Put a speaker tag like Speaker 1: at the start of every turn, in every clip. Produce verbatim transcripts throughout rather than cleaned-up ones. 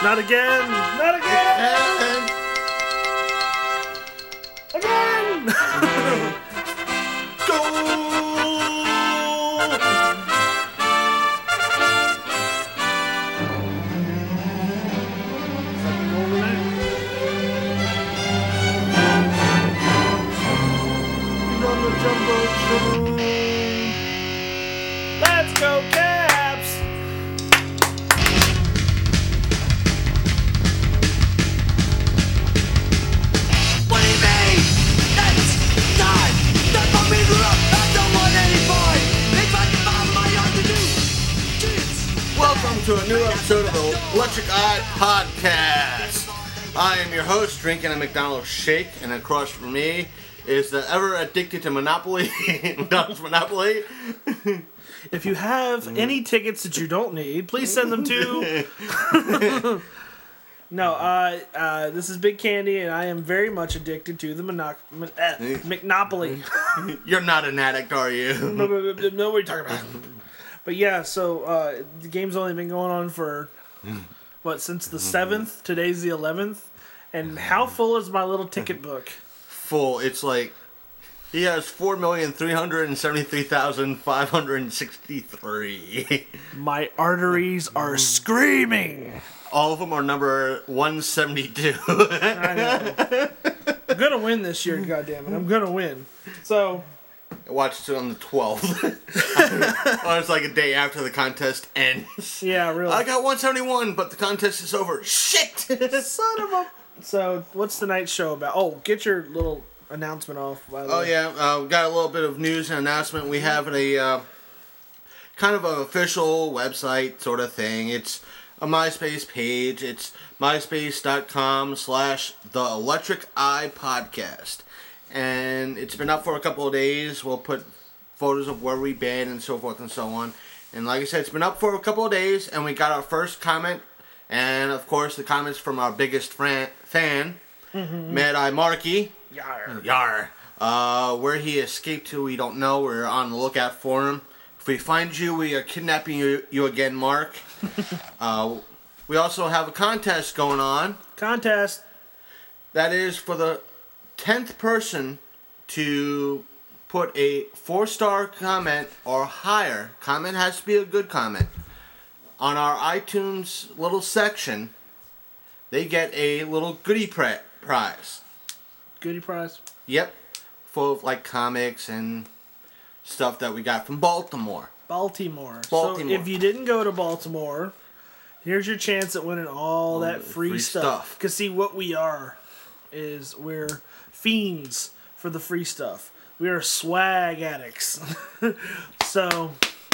Speaker 1: Not again! Not again! Again!
Speaker 2: Go!
Speaker 1: Second goal tonight. He's on the jumbotron. Let's go, Caps!
Speaker 3: What do you mean? It's time! That for me grew up! I don't want any boy! If I can find my own to do! Kids!
Speaker 2: Welcome to a new episode of the Electric Eye Podcast. I am your host, drinking a McDonald's shake, and across from me is the ever addicted to Monopoly, McDonald's Monopoly.
Speaker 1: If you have any tickets that you don't need, please send them to... No, uh, uh, this is Big Candy, and I am very much addicted to the monoc- mon- uh, McNopoly.
Speaker 2: You're not an addict, are you?
Speaker 1: no, no, no, no, what are you talking about? But yeah, so uh, the game's only been going on for, what, since the seventh? Today's the eleventh. And how full is my little ticket book?
Speaker 2: Full. It's like he has four million three hundred seventy-three thousand five hundred sixty-three.
Speaker 1: My arteries are screaming.
Speaker 2: All of them are number one seventy-two.
Speaker 1: I know. I'm gonna win this year, goddammit. I'm gonna win. So
Speaker 2: I watched it on the twelfth. Well, it's like a day after the contest ends.
Speaker 1: yeah, really.
Speaker 2: I got one seventy-one, but the contest is over. Shit!
Speaker 1: Son of a. So what's tonight's show about? Oh, get your little announcement off. By the
Speaker 2: Oh
Speaker 1: way.
Speaker 2: yeah, uh, we got a little bit of news and announcement. We have a uh, kind of an official website sort of thing. It's a MySpace page. It's myspace.com slash the Electric Eye Podcast. And it's been up for a couple of days. We'll put photos of where we've been and so forth and so on. And like I said, it's been up for a couple of days, and we got our first comment. And of course, the comments from our biggest fran- fan, Mad Eye Marky.
Speaker 1: Yar.
Speaker 2: Yar. Uh, where he escaped to, we don't know. We're on the lookout for him. If we find you, we are kidnapping you, you again, Mark. uh, we also have a contest going on.
Speaker 1: Contest.
Speaker 2: That is for the tenth person to put a four-star comment or higher. Comment has to be a good comment. On our iTunes little section, they get a little goodie pri- prize.
Speaker 1: Goodie prize.
Speaker 2: Yep. Full of like comics and stuff that we got from Baltimore.
Speaker 1: Baltimore.
Speaker 2: Baltimore.
Speaker 1: So if you didn't go to Baltimore, here's your chance at winning all that free,
Speaker 2: free
Speaker 1: stuff.
Speaker 2: stuff.
Speaker 1: Because see, what we are is we're fiends for the free stuff. We are swag addicts. so,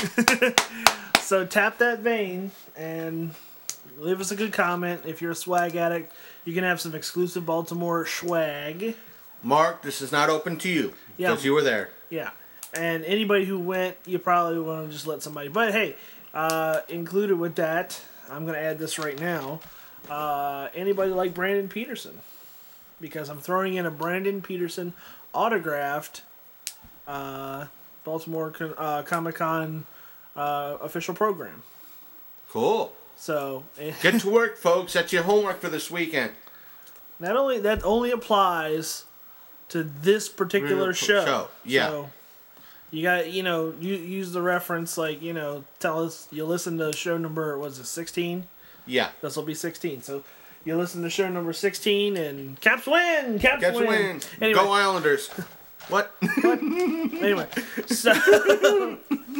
Speaker 1: so tap that vein and leave us a good comment. If you're a swag addict, you can have some exclusive Baltimore swag.
Speaker 2: Mark, this is not open to you
Speaker 1: Yeah.
Speaker 2: because you were there.
Speaker 1: Yeah. And anybody who went, you probably want to just let somebody. But hey, uh, included with that, I'm going to add this right now. Uh, anybody like Brandon Peterson? Because I'm throwing in a Brandon Peterson autographed uh, Baltimore uh, Comic-Con uh, official program.
Speaker 2: Cool.
Speaker 1: So
Speaker 2: Get to work, folks. That's your homework for this weekend.
Speaker 1: that only that only applies to this particular
Speaker 2: Real
Speaker 1: show.
Speaker 2: show, yeah.
Speaker 1: So you got you know you use the reference like you know tell us you listen to show number was it sixteen?
Speaker 2: Yeah.
Speaker 1: This will be sixteen. So you listen to show number sixteen and Caps win. Caps,
Speaker 2: Get to
Speaker 1: win.
Speaker 2: win.
Speaker 1: Anyway,
Speaker 2: Go Islanders. What?
Speaker 1: anyway, so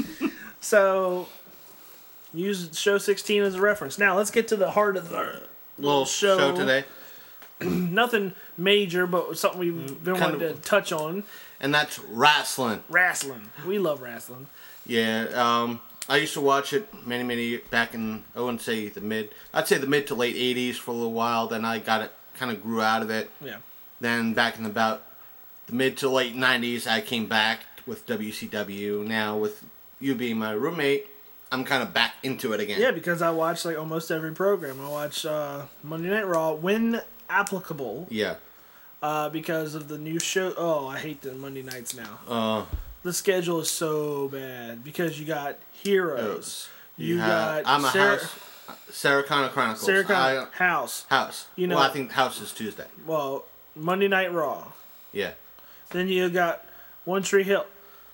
Speaker 1: so use show sixteen as a reference. Now let's get to the heart of the
Speaker 2: Little show,
Speaker 1: show
Speaker 2: today.
Speaker 1: Nothing major, but something we've been
Speaker 2: Kind
Speaker 1: wanting
Speaker 2: of-
Speaker 1: to touch on.
Speaker 2: And that's wrestling.
Speaker 1: Wrestling. We love wrestling.
Speaker 2: Yeah. Um, I used to watch it many, many back in, I wouldn't say the mid, I'd say the mid to late eighties for a little while. Then I got it, kind of grew out of it.
Speaker 1: Yeah.
Speaker 2: Then back in about the mid to late nineties, I came back with W C W. Now with you being my roommate, I'm kind of back into it again.
Speaker 1: Yeah, because I watch like almost every program. I watch uh, Monday Night Raw when applicable.
Speaker 2: Yeah.
Speaker 1: Uh, because of the new show. Oh, I hate the Monday nights now.
Speaker 2: Uh,
Speaker 1: The schedule is so bad because you got Heroes.
Speaker 2: you
Speaker 1: You
Speaker 2: have,
Speaker 1: got
Speaker 2: I'm a
Speaker 1: Sarah-
Speaker 2: house. Sarah Connor Chronicles.
Speaker 1: Sarah Connor,
Speaker 2: I-
Speaker 1: House.
Speaker 2: House.
Speaker 1: You know-
Speaker 2: well, I think House is Tuesday.
Speaker 1: Well, Monday Night Raw.
Speaker 2: Yeah.
Speaker 1: Then you got One Tree Hill.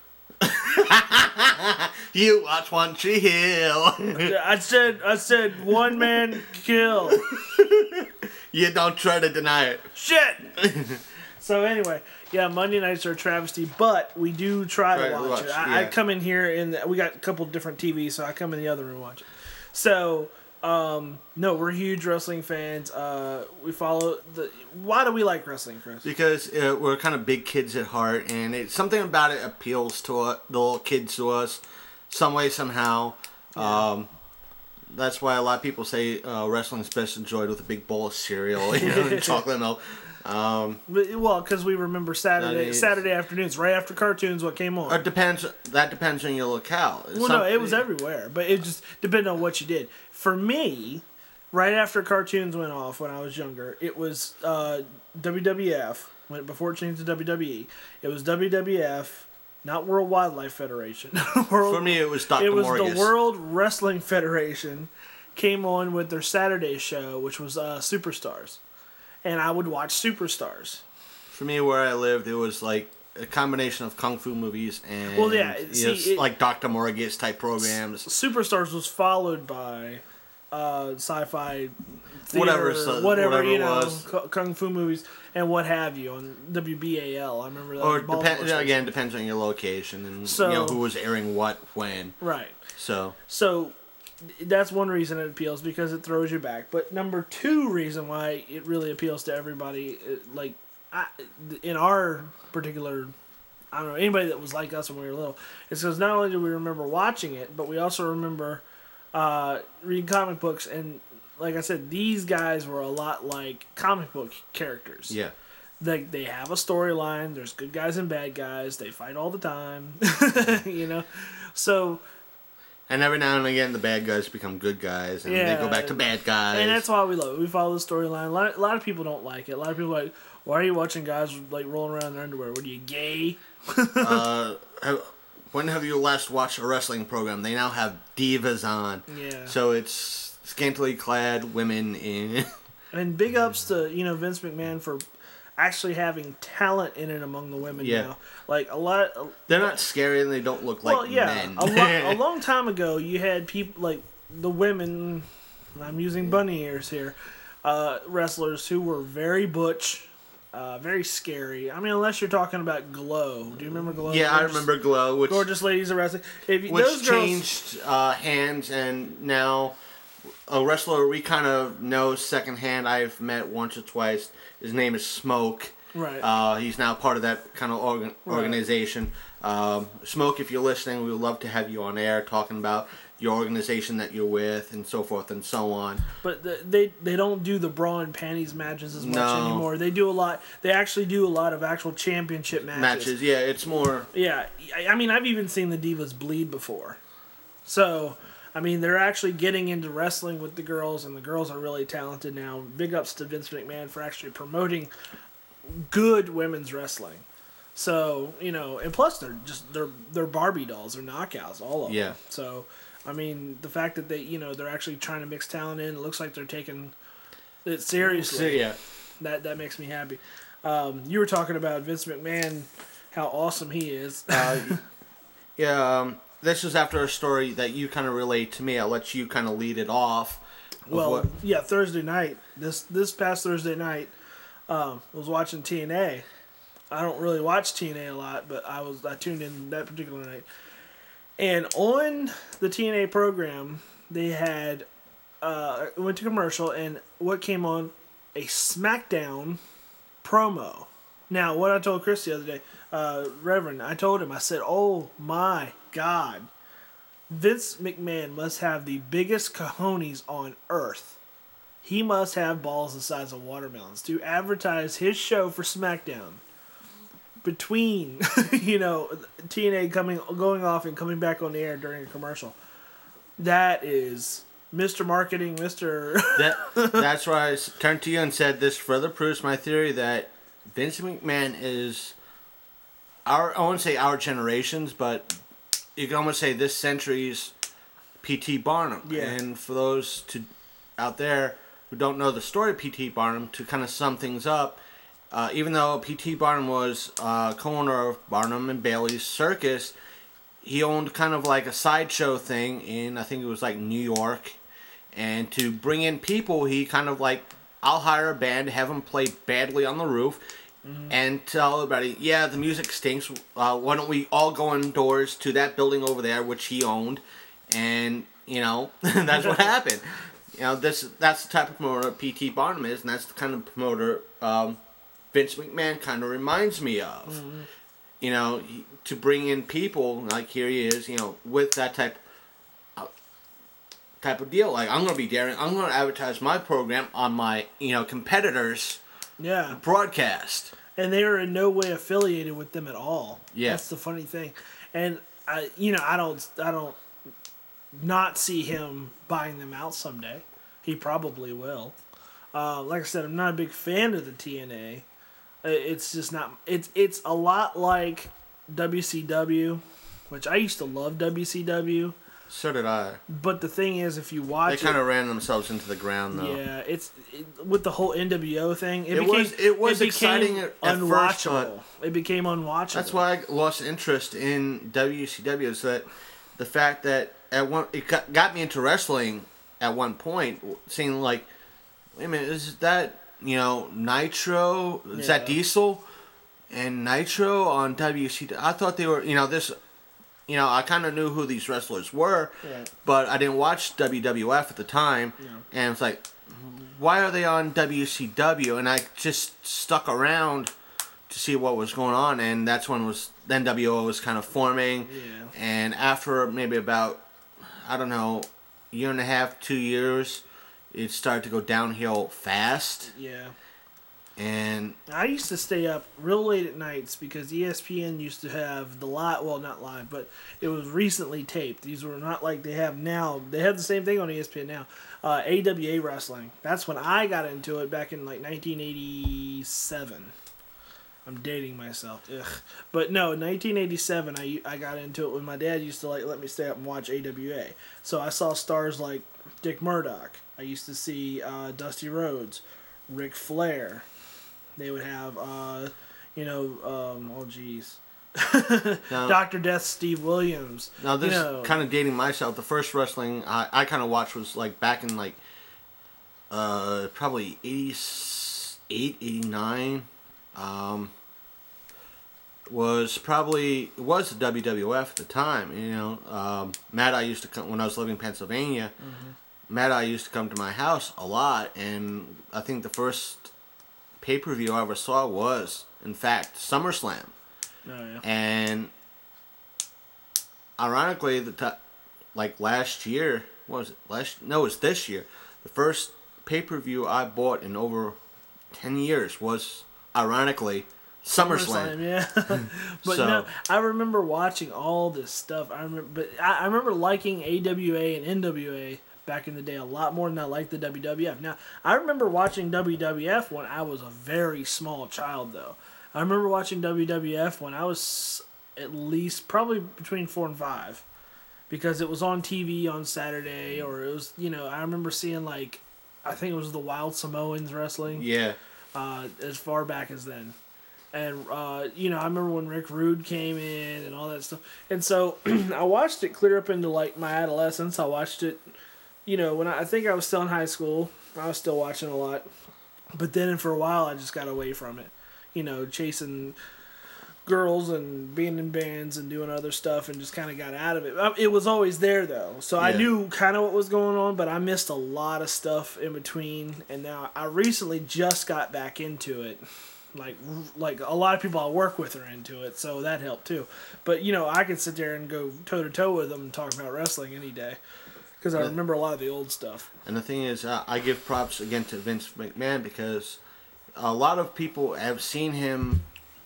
Speaker 2: You watch One Tree Hill.
Speaker 1: I said, I said, one man kill.
Speaker 2: You don't try to deny it.
Speaker 1: Shit. So anyway, yeah, Monday nights are a travesty, but we do try
Speaker 2: Try
Speaker 1: to
Speaker 2: to
Speaker 1: watch,
Speaker 2: watch,
Speaker 1: it. I, I
Speaker 2: yeah.
Speaker 1: come in here and we got a couple different T Vs, so I come in the other room and watch it. So, um, no, we're huge wrestling fans. Uh, we follow the. Why do we like wrestling, Chris?
Speaker 2: Because uh, we're kind of big kids at heart, and it, something about it appeals to uh, the little kids to us, some way, somehow. Um, that's why a lot of people say uh, wrestling's best enjoyed with a big bowl of cereal, you know, and chocolate milk. Um,
Speaker 1: But- Well, because we remember Saturday
Speaker 2: That is-
Speaker 1: Saturday afternoons, right after cartoons, what came on.
Speaker 2: it depends. That depends on your locale.
Speaker 1: Well, no, it was everywhere, but it just depended on what you did. For me, right after cartoons went off when I was younger, it was uh, W W F. When before it changed to W W E, it was W W F, not World Wildlife Federation. World,
Speaker 2: For me, it was Doctor
Speaker 1: it was
Speaker 2: Morgus.
Speaker 1: the World Wrestling Federation. Came on with their Saturday show, which was uh, Superstars, and I would watch Superstars.
Speaker 2: For me, where I lived, it was like a combination of kung fu movies and
Speaker 1: Well, yeah,
Speaker 2: you
Speaker 1: see,
Speaker 2: know,
Speaker 1: it-
Speaker 2: like Doctor Morgus type programs.
Speaker 1: Superstars was followed by uh, sci-fi theater,
Speaker 2: Whatever, so-
Speaker 1: whatever,
Speaker 2: whatever
Speaker 1: you
Speaker 2: it
Speaker 1: know,
Speaker 2: was.
Speaker 1: cu- kung fu movies and what have you on W B A L. I remember that.
Speaker 2: Or
Speaker 1: Baltimore
Speaker 2: depend,
Speaker 1: station.
Speaker 2: again, depends on your location and
Speaker 1: So-
Speaker 2: you know who was airing what when.
Speaker 1: Right.
Speaker 2: So
Speaker 1: So that's one reason it appeals, because it throws you back. But number two reason why it really appeals to everybody, it- like I, in our particular, I don't know, anybody that was like us when we were little, is because not only do we remember watching it, but we also remember uh, reading comic books. And like I said, these guys were a lot like comic book characters.
Speaker 2: yeah.
Speaker 1: They, they have a storyline. There's good guys and bad guys. They fight all the time. You know? So...
Speaker 2: And every now and again, the bad guys become good guys, and
Speaker 1: Yeah.
Speaker 2: they go back to bad guys.
Speaker 1: And that's why we love it. We follow the storyline. A lot, a lot of people don't like it. A lot of people are like, why are you watching guys like rolling around in their underwear? What are you, gay?
Speaker 2: uh, have, when have you last watched a wrestling program? They now have divas on.
Speaker 1: Yeah.
Speaker 2: So it's scantily clad women in.
Speaker 1: And big ups to, you know, Vince McMahon for actually having talent in it among the women
Speaker 2: Yeah.
Speaker 1: now. Like a lot.
Speaker 2: They're not scary and they don't look like
Speaker 1: well, yeah.
Speaker 2: men.
Speaker 1: A, lo- a long time ago, you had people like the women. I'm using bunny ears here. Uh, wrestlers who were very butch, uh, very scary. I mean, unless you're talking about Glow. Do you remember Glow?
Speaker 2: yeah, I
Speaker 1: Gorgeous-
Speaker 2: remember Glow, which
Speaker 1: Gorgeous ladies of wrestling. If you,
Speaker 2: which
Speaker 1: those girls,
Speaker 2: changed uh, hands, and now a wrestler we kind of know secondhand. I've met once or twice. His name is Smoke.
Speaker 1: right?
Speaker 2: Uh, he's now part of that kind of organ-
Speaker 1: Right.
Speaker 2: organization. Um, Smoke, if you're listening, we would love to have you on air talking about your organization that you're with and so forth and so on.
Speaker 1: but the, they they don't do the bra and panties matches as much
Speaker 2: No.
Speaker 1: anymore. They do a lot. They actually do a lot of actual championship matches.
Speaker 2: Matches, yeah, it's more.
Speaker 1: Yeah, I, I mean, I've even seen the Divas bleed before. So, I mean, they're actually getting into wrestling with the girls, and the girls are really talented now. Big ups to Vince McMahon for actually promoting good women's wrestling. So, you know, and plus they're just they're they're Barbie dolls, they're knockouts, all of them.
Speaker 2: Yeah.
Speaker 1: So, I mean, the fact that they, you know, they're actually trying to mix talent in, it looks like they're taking it seriously.
Speaker 2: Yeah.
Speaker 1: That that makes me happy. Um, you were talking about Vince McMahon, how awesome he is.
Speaker 2: Uh, yeah, um, this is after a story that you kind of relayed to me. I'll let you kind of lead it off. of
Speaker 1: Well,
Speaker 2: what-
Speaker 1: yeah, Thursday night. This this past Thursday night, um, I was watching T N A. I don't really watch T N A a lot, but I was I tuned in that particular night. And on the T N A program, they had uh, it went to commercial, and what came on? A SmackDown promo. Now, what I told Chris the other day, uh, Reverend, I told him, I said, "Oh my God, Vince McMahon must have the biggest cojones on earth. He must have balls the size of watermelons to advertise his show for SmackDown between, you know, T N A coming, going off and coming back on the air during a commercial. That is Mister Marketing, Mister
Speaker 2: that, that's why I s- turned to you and said this further proves my theory that Vince McMahon is our, I won't say our generation's, but you can almost say this century's P T Barnum.
Speaker 1: Yeah.
Speaker 2: And for those to out there who don't know the story of P T Barnum, to kind of sum things up, uh, even though P T Barnum was uh, co-owner of Barnum and Bailey's Circus, he owned kind of like a sideshow thing in, I think it was like New York. And to bring in people, he kind of like, I'll hire a band, have them play badly on the roof, mm-hmm. and tell everybody, yeah, the music stinks. Uh, why don't we all go indoors to that building over there, which he owned, and you know, that's what happened. You know, this that's the type of promoter P T Barnum is, and that's the kind of promoter um, Vince McMahon kind of reminds me of. Mm-hmm. You know, to bring in people like here he is, you know, with that type. type of deal. Like, I'm going to be daring. I'm going to advertise my program on my, you know, competitors'
Speaker 1: yeah.
Speaker 2: broadcast.
Speaker 1: And they are in no way affiliated with them at all.
Speaker 2: Yeah.
Speaker 1: That's the funny thing. And, I, you know, I don't, I don't not see him buying them out someday. He probably will. Uh, like I said, I'm not a big fan of the T N A. It's just not, it's, it's a lot like W C W, which I used to love W C W.
Speaker 2: So did I.
Speaker 1: But the thing is, if you watch,
Speaker 2: they kind of ran themselves into the ground, though.
Speaker 1: Yeah, it's it, with the whole N W O thing. It,
Speaker 2: it
Speaker 1: became,
Speaker 2: was it was
Speaker 1: it
Speaker 2: exciting at
Speaker 1: unwatchable.
Speaker 2: First,
Speaker 1: it became unwatchable.
Speaker 2: That's why I lost interest in W C W. Is that the fact that at one it got, got me into wrestling at one point, seeing like, wait a minute, is that you know Nitro? Is
Speaker 1: yeah.
Speaker 2: that Diesel and Nitro on W C W? I thought they were you know this. You know, I kind of knew who these wrestlers were,
Speaker 1: yeah.
Speaker 2: but I didn't watch W W F at the time. Yeah. And it's like, why are they on W C W? And I just stuck around to see what was going on, and that's when was then W O was kind of forming.
Speaker 1: Yeah.
Speaker 2: And after maybe about, I don't know, a year and a half, two years, it started to go downhill fast.
Speaker 1: Yeah.
Speaker 2: And
Speaker 1: I used to stay up real late at nights because E S P N used to have the live, well, not live, but it was recently taped. These were not like they have now. They have the same thing on E S P N now. Uh, A W A Wrestling. That's when I got into it back in like nineteen eighty-seven. I'm dating myself. Ugh. But no, in nineteen eighty-seven, I, I got into it when my dad used to like let me stay up and watch A W A. So I saw stars like Dick Murdoch. I used to see uh, Dusty Rhodes, Ric Flair. They would have, uh, you know, um, oh geez, Doctor Death, Steve Williams.
Speaker 2: Now this
Speaker 1: you know.
Speaker 2: is kind of dating myself. The first wrestling I, I kind of watched was like back in like uh, probably eighty-eight, eighty-nine. Um, was probably it was the W W F at the time. You know, um, Matt I used to come when I was living in Pennsylvania. Mm-hmm. Matt I used to come to my house a lot, and I think the first pay-per-view I ever saw was, in fact, SummerSlam.
Speaker 1: Oh, yeah.
Speaker 2: And ironically, the t- like last year, what was it? Last no, it was this year. The first pay-per-view I bought in over ten years was, ironically, SummerSlam.
Speaker 1: SummerSlam yeah. But
Speaker 2: so,
Speaker 1: no, I remember watching all this stuff. I remember, but I, I remember liking A W A and N W A back in the day a lot more than I liked the W W F. Now, I remember watching W W F when I was a very small child, though. I remember watching W W F when I was at least probably between four and five, because it was on T V on Saturday, or it was, you know, I remember seeing, like, I think it was the Wild Samoans wrestling.
Speaker 2: Yeah.
Speaker 1: Uh, as far back as then. And, uh, you know, I remember when Rick Rude came in and all that stuff. And so I watched it clear up into, like, my adolescence. I watched it, you know, when I, I think I was still in high school. I was still watching a lot. But then for a while, I just got away from it. You know, chasing girls and being in bands and doing other stuff, and just kind of got out of it. It was always there, though. So yeah. I knew kind of what was going on, but I missed a lot of stuff in between. And now I recently just got back into it. Like, like a lot of people I work with are into it, so that helped too. But, you know, I could sit there and go toe-to-toe with them and talk about wrestling any day. Because I remember a lot of the old stuff.
Speaker 2: And the thing is, uh, I give props again to Vince McMahon, because a lot of people have seen him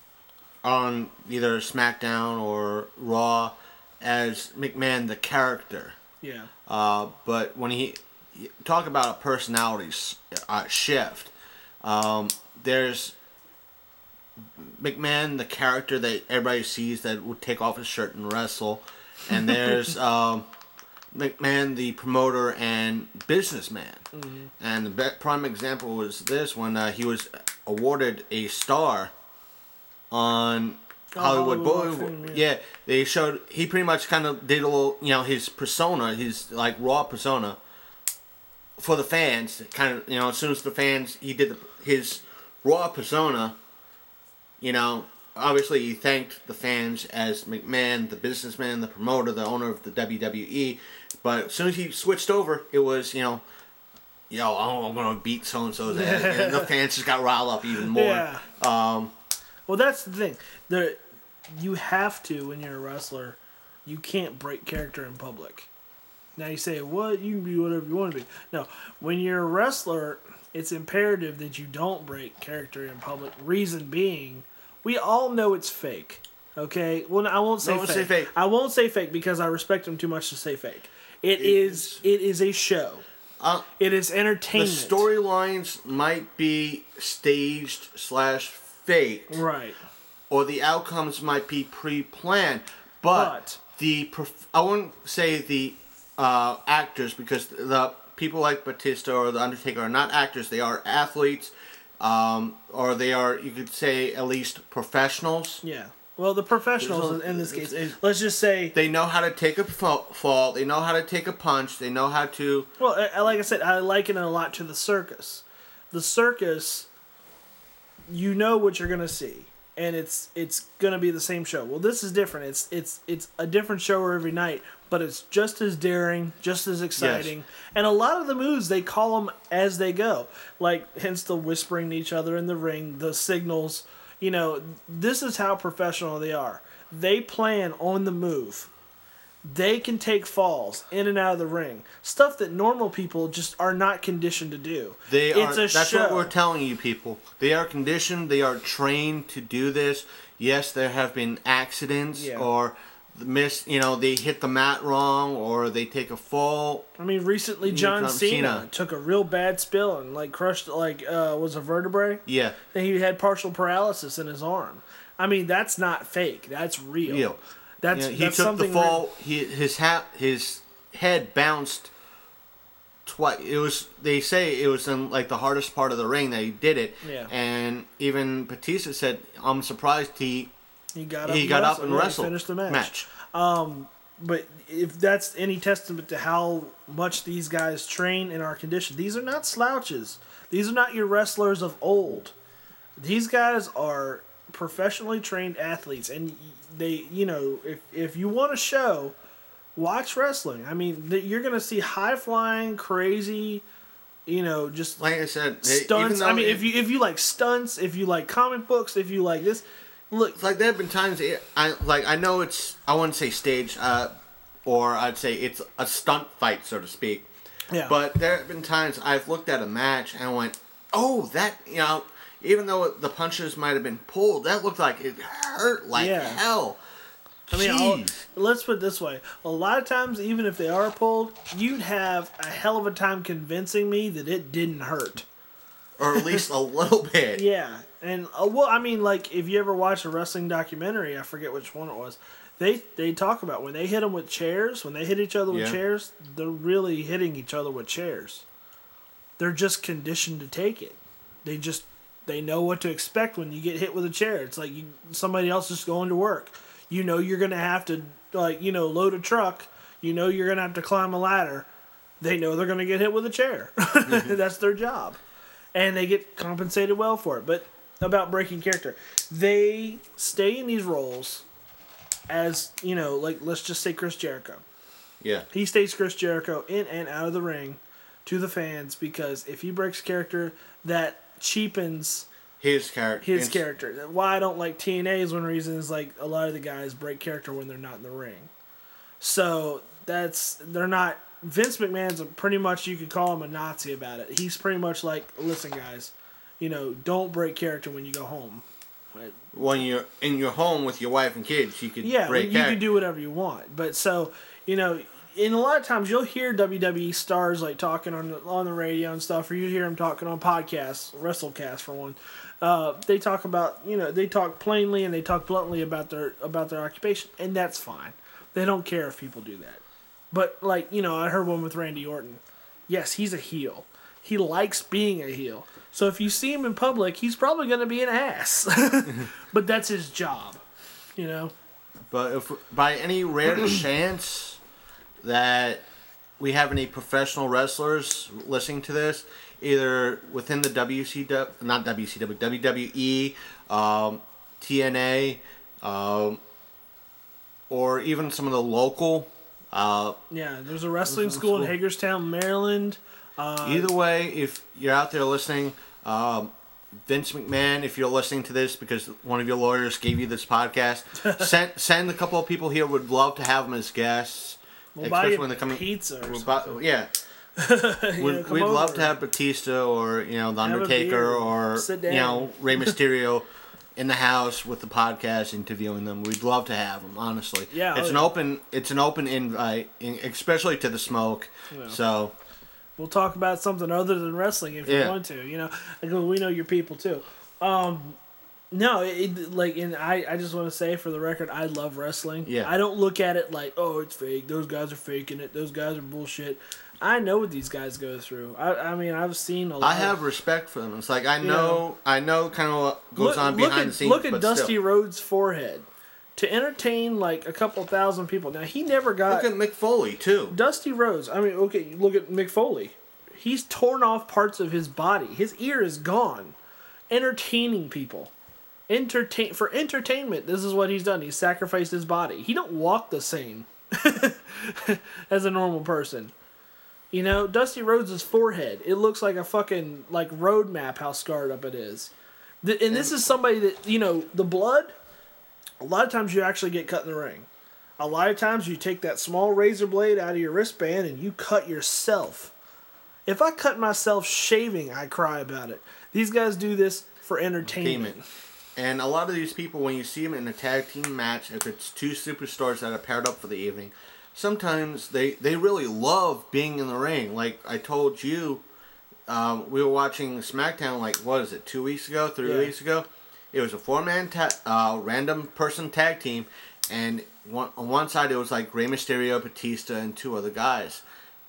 Speaker 2: on either SmackDown or Raw as McMahon the character.
Speaker 1: Yeah.
Speaker 2: Uh, but when he talk about a personality uh, shift, um, there's McMahon the character that everybody sees that would take off his shirt and wrestle, and there's um, McMahon the promoter and businessman.
Speaker 1: Mm-hmm.
Speaker 2: And the be- prime example was this when uh, he was awarded a star on
Speaker 1: Oh,
Speaker 2: Hollywood
Speaker 1: Hollywood Walk of
Speaker 2: Boulevard.
Speaker 1: Fame,
Speaker 2: yeah.
Speaker 1: yeah.
Speaker 2: They showed he pretty much kind of did a little, you know, his persona, his like raw persona for the fans. Kind of, you know, as soon as the fans, he did the, his raw persona. You know, obviously he thanked the fans as McMahon, the businessman, the promoter, the owner of the W W E. But as soon as he switched over, it was, you know, yo, oh, I'm gonna beat so and so's ass, and the fans just got riled up even more.
Speaker 1: Yeah.
Speaker 2: Um,
Speaker 1: Well, that's the thing. There, you have to when you're a wrestler. You can't break character in public. Now you say, "What? You can be whatever you want to be." No, when you're a wrestler, it's imperative that you don't break character in public. Reason being, we all know it's fake. Okay. Well, I won't say,
Speaker 2: Don't
Speaker 1: fake.
Speaker 2: say fake.
Speaker 1: I won't say fake because I respect him too much to say fake. It is. It is a show.
Speaker 2: uh,
Speaker 1: It is
Speaker 2: the
Speaker 1: entertainment.
Speaker 2: storylines might be staged slash faked,
Speaker 1: Right.
Speaker 2: or the outcomes might be pre-planned, but,
Speaker 1: But-
Speaker 2: the prof- I wouldn't say the uh, actors, because the people like Batista or the Undertaker are not actors; they are athletes, um, or they are, you could say, at least professionals.
Speaker 1: Yeah. Well, the professionals in this case, let's just say.
Speaker 2: They know how to take a fa- fall. They know how to take a punch. They know how to.
Speaker 1: Well, I- I- like I said, I liken it a lot to the circus. The circus, you know what you're gonna see, and it's it's gonna be the same show. Well, this is different. It's it's it's a different show every night, but it's just as daring, just as exciting, and a lot of the moves they call them as they go. Like hence the whispering to each other in the ring, the signals. You know, this is how professional they are. They plan on the move. They can take falls in and out of the ring. Stuff that normal people just are not conditioned to do.
Speaker 2: They
Speaker 1: it's
Speaker 2: are.
Speaker 1: a
Speaker 2: That's
Speaker 1: show.
Speaker 2: what we're telling you, people. They are conditioned. They are trained to do this. Yes, there have been accidents
Speaker 1: Yeah.
Speaker 2: or miss. You know, they hit the mat wrong or they take a fall.
Speaker 1: I mean, recently John
Speaker 2: John
Speaker 1: Cena,
Speaker 2: Cena.
Speaker 1: took a real bad spill and like crushed like uh, was a vertebrae.
Speaker 2: Yeah,
Speaker 1: And he had partial paralysis in his arm. I mean, that's not fake. That's real.
Speaker 2: real.
Speaker 1: That's,
Speaker 2: You know, he
Speaker 1: that's
Speaker 2: took the
Speaker 1: something
Speaker 2: fall. He his hat his head bounced twice. It was, they say it was in like the hardest part of the ring that he did it.
Speaker 1: Yeah.
Speaker 2: And even Batista said, "I'm surprised he
Speaker 1: He got up.
Speaker 2: he
Speaker 1: and
Speaker 2: got
Speaker 1: wrestled.
Speaker 2: up and
Speaker 1: Yeah, he
Speaker 2: wrestled."
Speaker 1: Finished the match.
Speaker 2: match.
Speaker 1: But if that's any testament to how much these guys train and are conditioned, these are not slouches. These are not your wrestlers of old. These guys are professionally trained athletes, and they, you know, if if you want a show, watch wrestling. I mean, th- you're gonna see high flying, crazy, you know, just
Speaker 2: Like I said, they- even
Speaker 1: stunts.
Speaker 2: though
Speaker 1: I mean,
Speaker 2: it-
Speaker 1: if you if you like stunts, if you like comic books, if you like this, look,
Speaker 2: like there have been times it- I like I know it's, I wouldn't say staged, uh, or I'd say it's a stunt fight, so to speak.
Speaker 1: yeah,
Speaker 2: But there have been times I've looked at a match and went, "Oh, that," you know, even though the punches might have been pulled, that looked like it hurt like
Speaker 1: Yeah.
Speaker 2: hell.
Speaker 1: I mean, I'll,
Speaker 2: Jeez.
Speaker 1: let's put it this way: a lot of times, even if they are pulled, you'd have a hell of a time convincing me that it didn't hurt.
Speaker 2: Or at least a little bit.
Speaker 1: Yeah, and uh, well, I mean, like if you ever watch a wrestling documentary, I forget which one it was. They they talk about when they hit them with chairs, when they hit each other with
Speaker 2: Yeah.
Speaker 1: chairs, they're really hitting each other with chairs. They're just conditioned to take it. They just they know what to expect when you get hit with a chair. It's like you, somebody else is going to work. You know you're gonna have to like you know load a truck. You know you're gonna have to climb a ladder. They know they're gonna get hit with a chair. That's their job, and they get compensated well for it. But about breaking character, they stay in these roles as you know, like let's just say Chris Jericho.
Speaker 2: Yeah.
Speaker 1: He stays Chris Jericho in and out of the ring to the fans because if he breaks character, that cheapens
Speaker 2: His character.
Speaker 1: his character. Why I don't like T N A is one reason is like a lot of the guys break character when they're not in the ring. So that's they're not. Vince McMahon's a, pretty much you could call him a Nazi about it. He's pretty much like, listen guys, you know, don't break character when you go home.
Speaker 2: When you're in your home with your wife and kids, you could
Speaker 1: Yeah,
Speaker 2: break
Speaker 1: you
Speaker 2: character.
Speaker 1: can do whatever you want. But so, you know, in a lot of times you'll hear W W E stars like talking on the, on the radio and stuff, or you hear them talking on podcasts, WrestleCast for one. Uh, they talk about, you know, they talk plainly and they talk bluntly about their about their occupation, and that's fine. They don't care if people do that. But, like, you know, I heard one with Randy Orton. Yes, he's a heel. He likes being a heel. So if you see him in public, he's probably going to be an ass. But that's his job, you know?
Speaker 2: But if by any rare chance that we have any professional wrestlers listening to this, either within the W C W, not W C W, W W E, um, T N A, um, or even some of the local. Uh,
Speaker 1: yeah, there's a wrestling school, school in Hagerstown, Maryland. Uh,
Speaker 2: either way, if you're out there listening, um, Vince McMahon, if you're listening to this because one of your lawyers gave you this podcast, send send a couple of people here. Would love to have them as guests,
Speaker 1: we'll especially when they come pizza. Or
Speaker 2: buy, yeah, we'd, we'd love to have Batista or you know the Undertaker or you know Rey Mysterio in the house with the podcast interviewing them. We'd love to have them. Honestly,
Speaker 1: yeah,
Speaker 2: it's
Speaker 1: oh,
Speaker 2: an
Speaker 1: yeah.
Speaker 2: open it's an open invite, especially to the Smoke. Yeah. So.
Speaker 1: We'll talk about something other than wrestling if you
Speaker 2: yeah.
Speaker 1: want to, you know. Because we know your people too. Um, no, it, like, and I, I just want to say for the record, I love wrestling.
Speaker 2: Yeah.
Speaker 1: I don't look at it like, oh, it's fake. Those guys are faking it. Those guys are bullshit. I know what these guys go through. I, I mean, I've seen a lot.
Speaker 2: I have
Speaker 1: of,
Speaker 2: respect for them. It's like I know,
Speaker 1: you know
Speaker 2: I know kind of what goes
Speaker 1: look,
Speaker 2: on behind
Speaker 1: look at,
Speaker 2: the scenes.
Speaker 1: Look at
Speaker 2: but
Speaker 1: Dusty
Speaker 2: still.
Speaker 1: Rhodes' forehead. To entertain like a couple thousand people. Now he never got.
Speaker 2: Look at Mick Foley too.
Speaker 1: Dusty Rhodes. I mean, okay, look at Mick Foley. He's torn off parts of his body. His ear is gone. Entertaining people. Entertain for entertainment, this is what he's done. He's sacrificed his body. He don't walk the same as a normal person. You know, Dusty Rhodes' forehead, it looks like a fucking like road map how scarred up it is. The, and this is somebody that, you know, the blood, a lot of times you actually get cut in the ring. A lot of times you take that small razor blade out of your wristband and you cut yourself. If I cut myself shaving, I cry about it. These guys do this for entertainment.
Speaker 2: Entertainment. And a lot of these people, when you see them in a tag team match, if it's two superstars that are paired up for the evening, sometimes they, they really love being in the ring. Like I told you, um, we were watching SmackDown, like, what is it, two weeks ago, three yeah. weeks ago? It was a four-man ta- uh, random person tag team, and one, on one side it was like Rey Mysterio, Batista, and two other guys.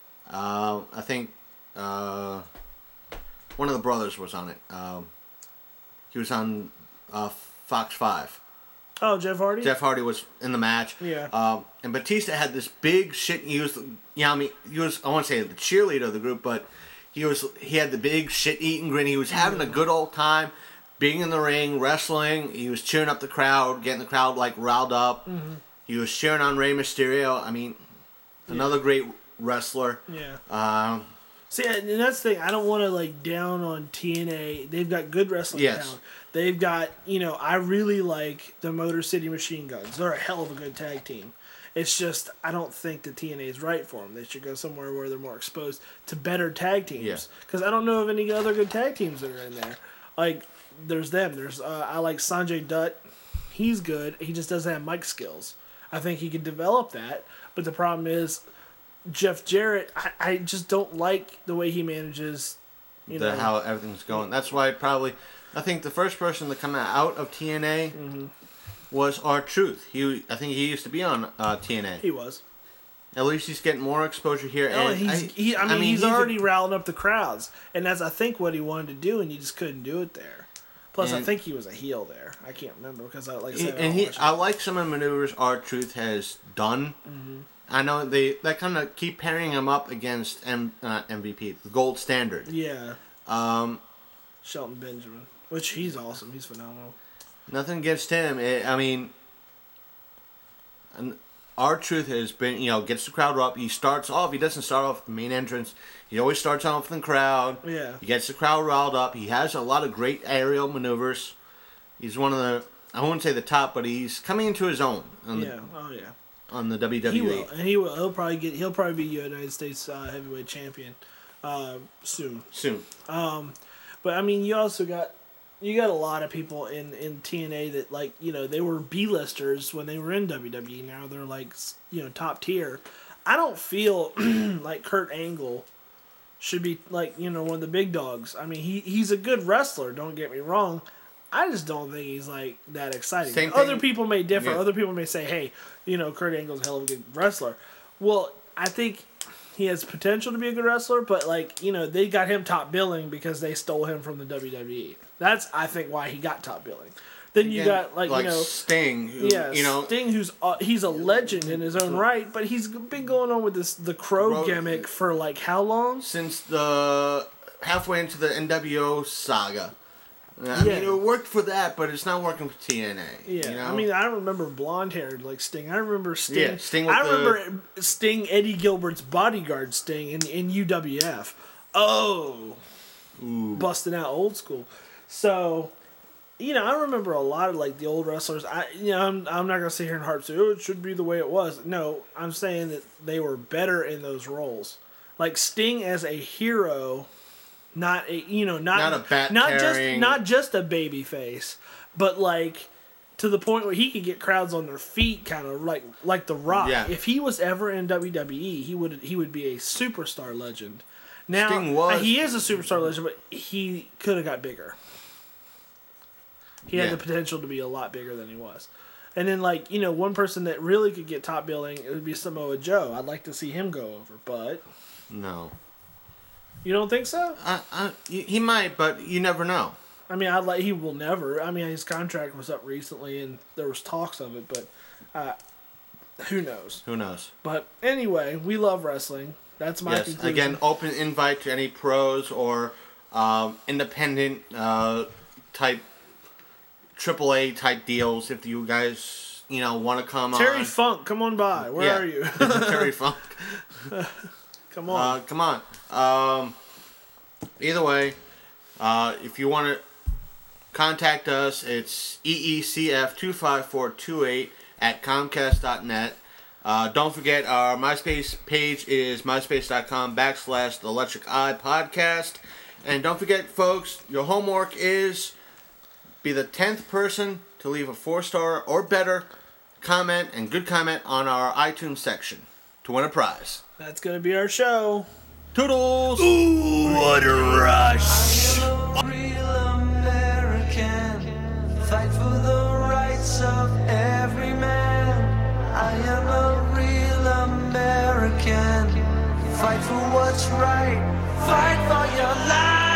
Speaker 2: Uh, I think... Uh, one of the brothers was on it. Um, he was on uh, Fox five.
Speaker 1: Oh, Jeff Hardy?
Speaker 2: Jeff Hardy was in the match.
Speaker 1: Yeah.
Speaker 2: Um, and Batista had this big shit. He was, you know, I mean, he was, I want to say the cheerleader of the group, but he was, he had the big shit-eating grin. He was having a good old time being in the ring, wrestling. He was cheering up the crowd, getting the crowd, like, riled up. Mm-hmm. He was cheering on Rey Mysterio. I mean, another yeah. great wrestler.
Speaker 1: Yeah.
Speaker 2: Um,
Speaker 1: See, and that's the thing. I don't want to, like, down on T N A. They've got good wrestling
Speaker 2: yes.
Speaker 1: talent. They've got, you know, I really like the Motor City Machine Guns. They're a hell of a good tag team. It's just, I don't think the T N A is right for them. They should go somewhere where they're more exposed to better tag teams. Because yeah. I don't know of any other good tag teams that are in there. Like, there's them. There's uh, I like Sanjay Dutt. He's good. He just doesn't have mic skills. I think he could develop that. But the problem is, Jeff Jarrett, I, I just don't like the way he manages, you
Speaker 2: the,
Speaker 1: know.
Speaker 2: how everything's going. That's why probably, I think the first person to come out of T N A mm-hmm. was R-Truth. He, I think he used to be on uh, T N A.
Speaker 1: He was.
Speaker 2: At least he's getting more exposure here.
Speaker 1: Oh,
Speaker 2: and
Speaker 1: he's,
Speaker 2: I,
Speaker 1: he, I mean,
Speaker 2: I mean
Speaker 1: he's,
Speaker 2: he's
Speaker 1: already
Speaker 2: a,
Speaker 1: riling up the crowds. And that's, I think, what he wanted to do, and he just couldn't do it there. Plus,
Speaker 2: and,
Speaker 1: I think he was a heel there. I can't remember, because, I, like I said,
Speaker 2: and
Speaker 1: I,
Speaker 2: he, I like some of the maneuvers R-Truth has done.
Speaker 1: Mm-hmm.
Speaker 2: I know they that kind of keep pairing him up against M, uh, M V P, the gold standard.
Speaker 1: Yeah.
Speaker 2: Um,
Speaker 1: Shelton Benjamin, which he's awesome. He's phenomenal.
Speaker 2: Nothing against him. It, I mean, R-Truth has been, you know, gets the crowd up. He starts off. He doesn't start off with the main entrance. He always starts off with the crowd.
Speaker 1: Yeah.
Speaker 2: He gets the crowd riled up. He has a lot of great aerial maneuvers. He's one of the, I wouldn't say the top, but he's coming into his own. On
Speaker 1: yeah.
Speaker 2: The,
Speaker 1: oh yeah.
Speaker 2: On the W W E.
Speaker 1: He will, and he will. He'll probably get. He'll probably be United States uh, heavyweight champion uh, soon.
Speaker 2: Soon.
Speaker 1: Um, but I mean, you also got you got a lot of people in, in T N A that, like, you know, they were B-listers when they were in W W E. Now they're, like, you know, top tier. I don't feel like Kurt Angle should be, like, you know, one of the big dogs. I mean, he he's a good wrestler. Don't get me wrong. I just don't think he's, like, that exciting.
Speaker 2: Same
Speaker 1: Other
Speaker 2: thing.
Speaker 1: people may differ.
Speaker 2: Yeah.
Speaker 1: Other people may say, hey, you know, Kurt Angle's a hell of a good wrestler. Well, I think he has potential to be a good wrestler, but like, you know, they got him top billing because they stole him from the W W E. That's, I think, why he got top billing. Then you
Speaker 2: Again,
Speaker 1: got like,
Speaker 2: like
Speaker 1: you know,
Speaker 2: Sting, who,
Speaker 1: yeah,
Speaker 2: you know,
Speaker 1: Sting, who's uh, he's a legend in his own right, but he's been going on with this the Crow
Speaker 2: Crow-
Speaker 1: gimmick for like how long?
Speaker 2: since the halfway into the N W O saga. I
Speaker 1: Yeah.
Speaker 2: mean, it worked for that, but it's not working for T N A.
Speaker 1: Yeah,
Speaker 2: you know?
Speaker 1: I mean, I don't remember blonde haired like Sting. I remember Sting.
Speaker 2: Yeah, Sting with
Speaker 1: I
Speaker 2: the-
Speaker 1: remember Sting, Eddie Gilbert's bodyguard Sting in, in U W F. Oh,
Speaker 2: Ooh.
Speaker 1: busting out old school. So, you know, I remember a lot of like the old wrestlers. I, you know, I'm, I'm not gonna sit here and harp say, oh, it should be the way it was. No, I'm saying that they were better in those roles. Like Sting as a hero. Not a you know not
Speaker 2: Not a bat
Speaker 1: not just
Speaker 2: carrying-
Speaker 1: not just a baby face, but like to the point where he could get crowds on their feet, kind of like like The Rock.
Speaker 2: Yeah.
Speaker 1: If he was ever in W W E, he would he would be a superstar legend. Now
Speaker 2: Sting was-
Speaker 1: he is a superstar legend, but he could have got bigger. He had
Speaker 2: Yeah.
Speaker 1: the potential to be a lot bigger than he was. And then like you know one person that really could get top billing, it would be Samoa Joe. I'd like to see him go over, but
Speaker 2: No.
Speaker 1: you don't think so?
Speaker 2: I, I, he might, but you never know.
Speaker 1: I mean, I'd like he will never. I mean, his contract was up recently, and there was talks of it, but uh, who knows?
Speaker 2: Who knows?
Speaker 1: But anyway, we love wrestling. That's my
Speaker 2: Yes,
Speaker 1: conclusion.
Speaker 2: again, open invite to any pros or um, independent uh, type, triple A type deals. If you guys, you know, want to come
Speaker 1: Terry
Speaker 2: on.
Speaker 1: Funk, come on by. Where
Speaker 2: Yeah.
Speaker 1: are you?
Speaker 2: Terry Funk.
Speaker 1: Come on.
Speaker 2: Uh, come on. Um, either way, uh, if you want to contact us, it's E E C F two five four two eight at comcast dot net. Uh, don't forget our MySpace page is myspace.com backslash the Electric Eye Podcast. And don't forget, folks, your homework is be the tenth person to leave a four-star or better comment and good comment on our iTunes section to win a prize.
Speaker 1: That's gonna be our show.
Speaker 2: Toodles!
Speaker 1: What a rush!
Speaker 3: A real American, fight for the rights of every man. I am a real American, fight for what's right, fight for your life.